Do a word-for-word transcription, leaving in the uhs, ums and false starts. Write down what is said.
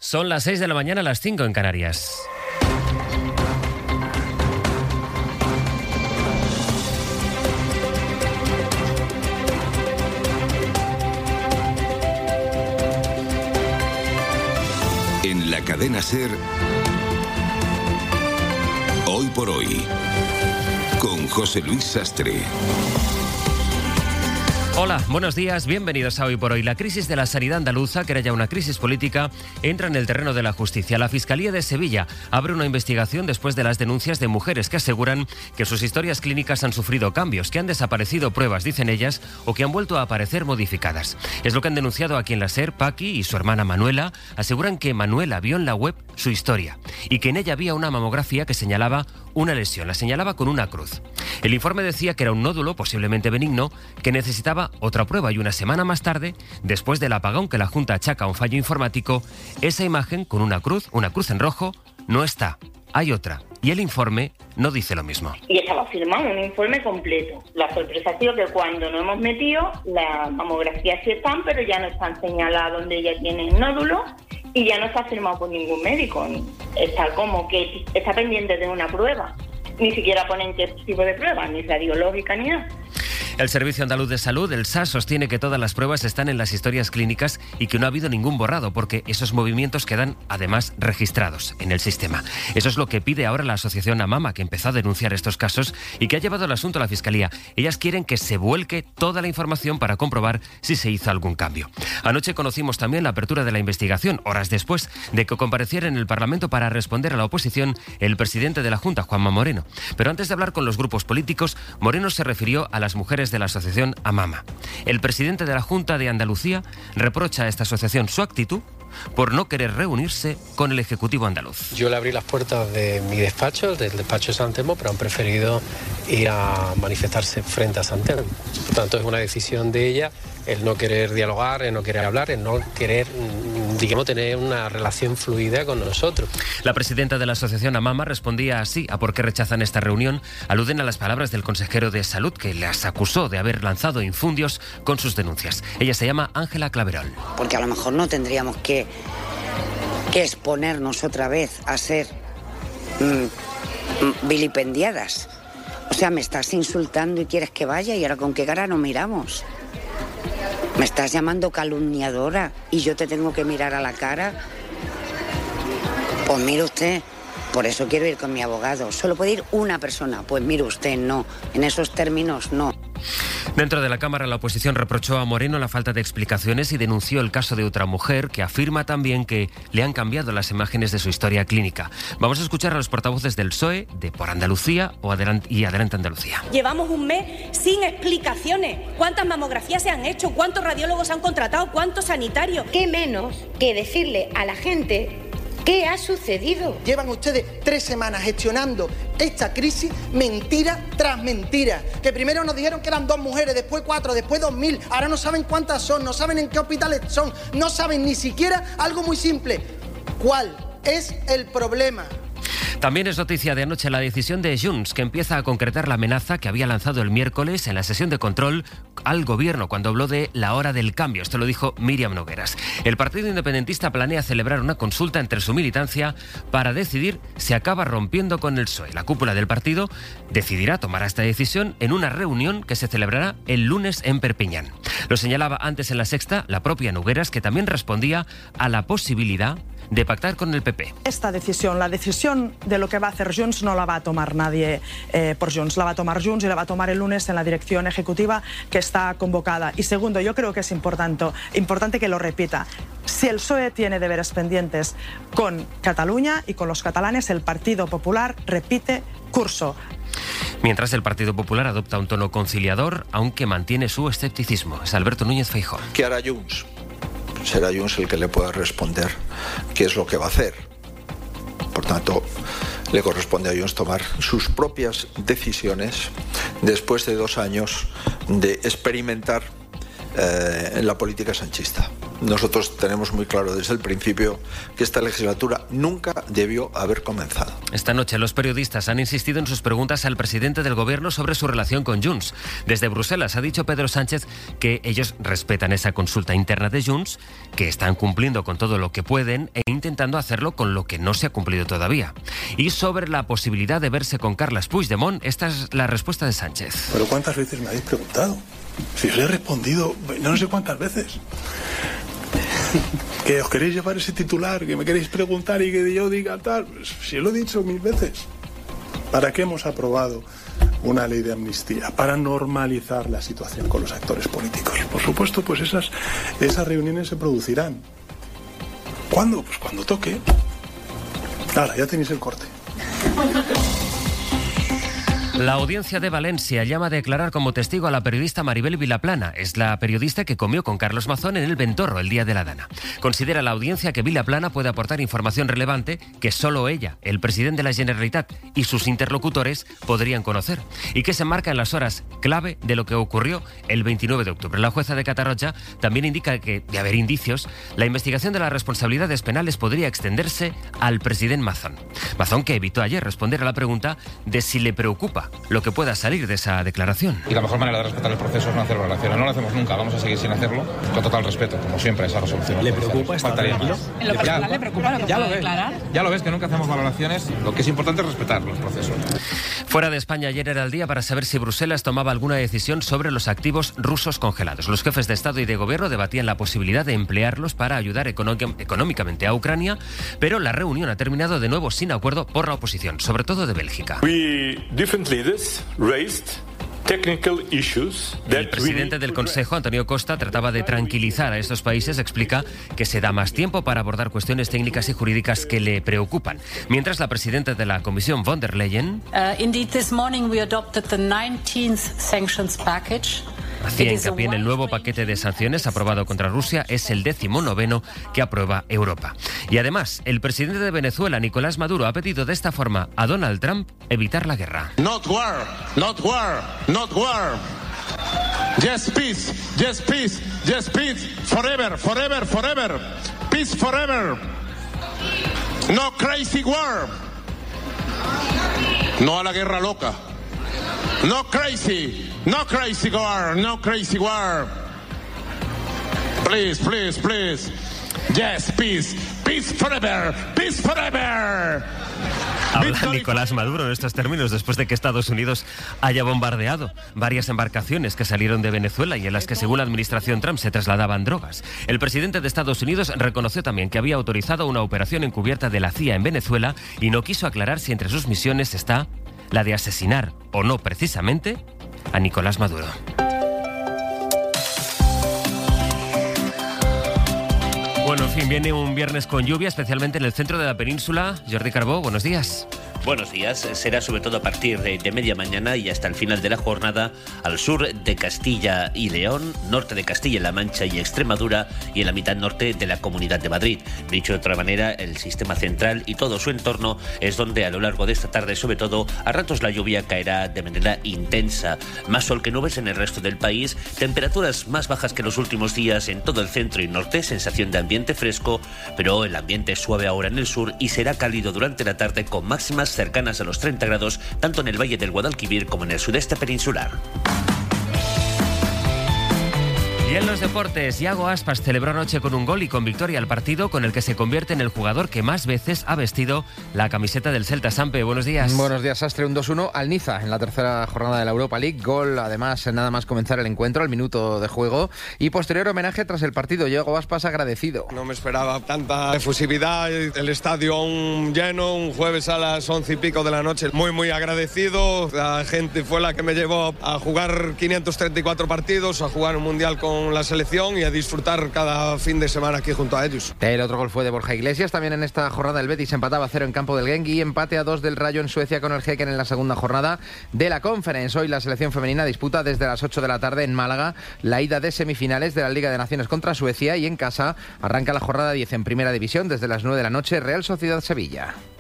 Son las seis de la mañana, las cinco en Canarias. En la cadena SER, Hoy por Hoy, con José Luis Sastre. Hola, buenos días, bienvenidos a Hoy por Hoy. La crisis de la sanidad andaluza, que era ya una crisis política, entra en el terreno de la justicia. La Fiscalía de Sevilla abre una investigación después de las denuncias de mujeres que aseguran que sus historias clínicas han sufrido cambios, que han desaparecido pruebas, dicen ellas, o que han vuelto a aparecer modificadas. Es lo que han denunciado aquí en la SER. Paqui y su hermana Manuela aseguran que Manuela vio en la web su historia y que en ella había una mamografía que señalaba una lesión, la señalaba con una cruz. El informe decía que era un nódulo, posiblemente benigno, que necesitaba otra prueba, y una semana más tarde, después del apagón que la Junta achaca a un fallo informático, esa imagen con una cruz, una cruz en rojo, no está. Hay otra. Y el informe no dice lo mismo. Y estaba firmado un informe completo. La sorpresa ha sido que cuando nos hemos metido, las mamografías sí están, pero ya no están señaladas donde ella tiene el nódulo y ya no está firmado por ningún médico. Está como que está pendiente de una prueba. Ni siquiera ponen qué tipo de prueba, ni radiológica ni nada. El Servicio Andaluz de Salud, el S A S, sostiene que todas las pruebas están en las historias clínicas y que no ha habido ningún borrado, porque esos movimientos quedan además registrados en el sistema. Eso es lo que pide ahora la asociación AMAMA, que empezó a denunciar estos casos y que ha llevado el asunto a la Fiscalía. Ellas quieren que se vuelque toda la información para comprobar si se hizo algún cambio. Anoche conocimos también la apertura de la investigación, horas después de que compareciera en el Parlamento para responder a la oposición el presidente de la Junta, Juanma Moreno. Pero antes de hablar con los grupos políticos, Moreno se refirió a las mujeres de la asociación AMAMA. El presidente de la Junta de Andalucía reprocha a esta asociación su actitud por no querer reunirse con el Ejecutivo andaluz. Yo le abrí las puertas de mi despacho, del despacho de San Telmo, pero han preferido ir a manifestarse frente a San Telmo. Por tanto, es una decisión de ella el no querer dialogar, el no querer hablar, el no querer, digamos, tener una relación fluida con nosotros. La presidenta de la asociación AMAMA respondía así a por qué rechazan esta reunión. Aluden a las palabras del consejero de Salud, que las acusó de haber lanzado infundios con sus denuncias. Ella se llama Ángela Claverol. Porque a lo mejor no tendríamos que, que exponernos otra vez a ser mmm, vilipendiadas. O sea, me estás insultando y quieres que vaya, y ahora con qué cara nos miramos. Me estás llamando calumniadora y yo te tengo que mirar a la cara. Pues mire usted, por eso quiero ir con mi abogado. Solo puede ir una persona. Pues mire usted, no. En esos términos, no. Dentro de la Cámara, la oposición reprochó a Moreno la falta de explicaciones y denunció el caso de otra mujer que afirma también que le han cambiado las imágenes de su historia clínica. Vamos a escuchar a los portavoces del P S O E, de Por Andalucía o Adelante, y Adelante Andalucía. Llevamos un mes sin explicaciones. ¿Cuántas mamografías se han hecho? ¿Cuántos radiólogos han contratado? ¿Cuántos sanitarios? ¿Qué menos que decirle a la gente qué ha sucedido? Llevan ustedes tres semanas gestionando esta crisis, mentira tras mentira. Que primero nos dijeron que eran dos mujeres, después cuatro, después dos mil. Ahora no saben cuántas son, no saben en qué hospitales son, no saben ni siquiera algo muy simple. ¿Cuál es el problema? También es noticia de anoche la decisión de Junts, que empieza a concretar la amenaza que había lanzado el miércoles en la sesión de control al gobierno cuando habló de la hora del cambio. Esto lo dijo Míriam Nogueras. El Partido Independentista planea celebrar una consulta entre su militancia para decidir si acaba rompiendo con el P S O E. La cúpula del partido decidirá tomar esta decisión en una reunión que se celebrará el lunes en Perpiñán. Lo señalaba antes en La Sexta la propia Nogueras, que también respondía a la posibilidad de pactar con el P P. Esta decisión, la decisión de lo que va a hacer Junts, no la va a tomar nadie eh, por Junts. La va a tomar Junts y la va a tomar el lunes en la dirección ejecutiva que está convocada. Y segundo, yo creo que es importante, importante que lo repita. Si el P S O E tiene deberes pendientes con Cataluña y con los catalanes, el Partido Popular repite curso. Mientras el Partido Popular adopta un tono conciliador, aunque mantiene su escepticismo. Es Alberto Núñez Feijóo. ¿Qué hará Junts? Será Junts el que le pueda responder qué es lo que va a hacer. Por tanto, le corresponde a Junts tomar sus propias decisiones después de dos años de experimentar eh, en la política sanchista. nosotros tenemos muy claro desde el principio que esta legislatura nunca debió haber comenzado. Esta noche los periodistas han insistido en sus preguntas al presidente del gobierno sobre su relación con Junts. Desde Bruselas ha dicho Pedro Sánchez que ellos respetan esa consulta interna de Junts, que están cumpliendo con todo lo que pueden e intentando hacerlo con lo que no se ha cumplido todavía. Y sobre la posibilidad de verse con Carles Puigdemont, esta es la respuesta de Sánchez. ¿Pero cuántas veces me habéis preguntado? Si os he respondido no sé cuántas veces. Que os queréis llevar ese titular, que me queréis preguntar y que yo diga tal. Pues, si lo he dicho mil veces. ¿Para qué hemos aprobado una ley de amnistía? Para normalizar la situación con los actores políticos. Por supuesto, pues esas, esas reuniones se producirán. ¿Cuándo? Pues cuando toque. Ahora, ya tenéis el corte. La audiencia de Valencia llama a declarar como testigo a la periodista Maribel Vilaplana. Es la periodista que comió con Carlos Mazón en el Ventorro el día de la Dana. Considera la audiencia que Vilaplana puede aportar información relevante que solo ella, el presidente de la Generalitat y sus interlocutores podrían conocer y que se enmarca en las horas clave de lo que ocurrió el veintinueve de octubre. La jueza de Catarroja también indica que, de haber indicios, la investigación de las responsabilidades penales podría extenderse al presidente Mazón. Mazón, que evitó ayer responder a la pregunta de si le preocupa lo que pueda salir de esa declaración. Y la mejor manera de respetar el proceso es no hacer valoraciones. No lo hacemos nunca, vamos a seguir sin hacerlo, con total respeto, como siempre, esa resolución. ¿Le preocupa estar tranquilo? ¿En lo personal le preocupa lo que pueda declarar? Ya lo ves, que nunca hacemos valoraciones. Lo que es importante es respetar los procesos. Fuera de España, ayer era el día para saber si Bruselas tomaba alguna decisión sobre los activos rusos congelados. Los jefes de Estado y de Gobierno debatían la posibilidad de emplearlos para ayudar económicamente a Ucrania, pero la reunión ha terminado de nuevo sin acuerdo por la oposición, sobre todo de Bélgica. We different leaders raised technical issues that El presidente del Consejo, Antonio Costa, trataba de tranquilizar a estos países. Explica que se da más tiempo para abordar cuestiones técnicas y jurídicas que le preocupan. Mientras la presidenta de la Comisión, von der Leyen, uh, indeed, this morning we adopted the nineteenth sanctions package. hacía hincapié en el nuevo paquete de sanciones aprobado contra Rusia. Es el decimonoveno que aprueba Europa. Y además, el presidente de Venezuela, Nicolás Maduro, ha pedido de esta forma a Donald Trump evitar la guerra. Not war, not war, not war. Yes, peace, yes, peace, yes, peace, forever, forever, forever. Peace forever. No crazy war. No a la guerra loca. No crazy, no crazy war, no crazy war. Please, please, please. Yes, peace, peace forever, peace forever. Habla Nicolás Maduro en estos términos después de que Estados Unidos haya bombardeado varias embarcaciones que salieron de Venezuela y en las que, según la administración Trump, se trasladaban drogas. El presidente de Estados Unidos reconoció también que había autorizado una operación encubierta de la C I A en Venezuela y no quiso aclarar si entre sus misiones está la de asesinar o no precisamente a Nicolás Maduro. Bueno, en fin, viene un viernes con lluvia, especialmente en el centro de la península. Jordi Carbó, buenos días. Buenos días. Será sobre todo a partir de, de media mañana y hasta el final de la jornada al sur de Castilla y León, norte de Castilla-La Mancha y Extremadura y en la mitad norte de la Comunidad de Madrid. Dicho de otra manera, el sistema central y todo su entorno es donde a lo largo de esta tarde, sobre todo, a ratos la lluvia caerá de manera intensa. Más sol que nubes en el resto del país, temperaturas más bajas que los últimos días en todo el centro y norte, sensación de ambiente fresco, pero el ambiente es suave ahora en el sur y será cálido durante la tarde con máximas cercanas a los treinta grados, tanto en el Valle del Guadalquivir como en el sudeste peninsular. Y en los deportes, Iago Aspas celebró anoche con un gol y con victoria al partido con el que se convierte en el jugador que más veces ha vestido la camiseta del Celta. Sampe, buenos días. Buenos días, Sastre. Un dos uno al Niza en la tercera jornada de la Europa League. Gol, además, nada más comenzar el encuentro, al minuto de juego. Y posterior homenaje tras el partido. Iago Aspas agradecido. No me esperaba tanta efusividad, el estadio aún lleno, un jueves a las once y pico de la noche. Muy, muy agradecido. La gente fue la que me llevó a jugar quinientos treinta y cuatro partidos, a jugar un mundial con la selección y a disfrutar cada fin de semana aquí junto a ellos. El otro gol fue de Borja Iglesias. También en esta jornada el Betis empataba a cero en campo del Genk y empate a dos del Rayo en Suecia con el Häcken en la segunda jornada de la Conference. Hoy la selección femenina disputa desde las ocho de la tarde en Málaga la ida de semifinales de la Liga de Naciones contra Suecia y en casa arranca la jornada diez en Primera División desde las nueve de la noche Real Sociedad Sevilla.